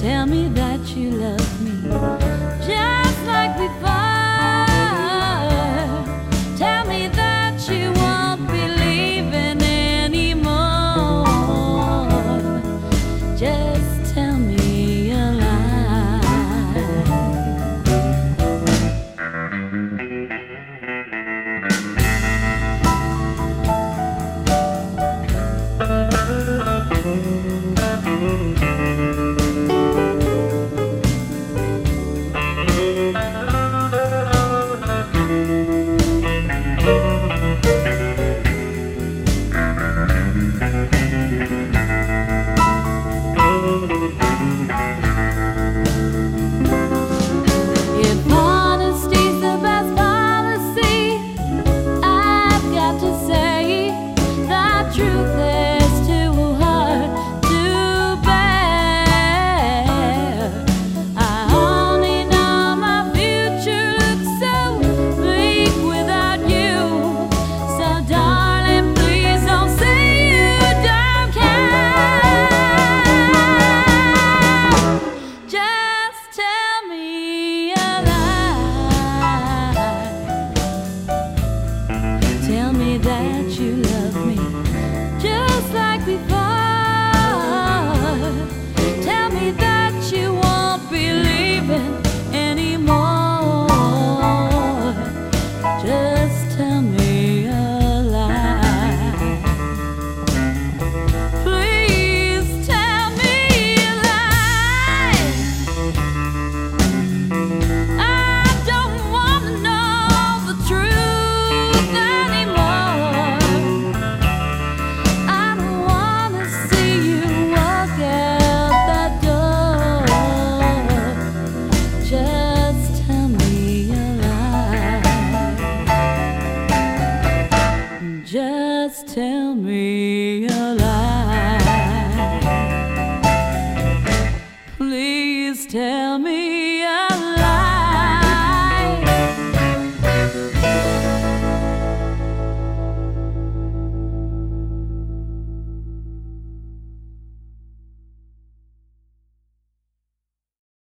Tell me that you love me just like before. Tell me that you won't be leaving anymore. Just tell me a lie. If honesty's the best policy, I've got to say the truth is too hard to bear. I only know my future looks so bleak without you. So darling, please don't say you don't care. Just tell me a lie. Tell me that you love me just like before. Tell me that you won't be leaving anymore. Just tell me a lie. Please tell me a lie. I don't want to know the truth anymore. I don't want to see you walk out that door. Just tell me a lie. Just tell me a lie. Please tell me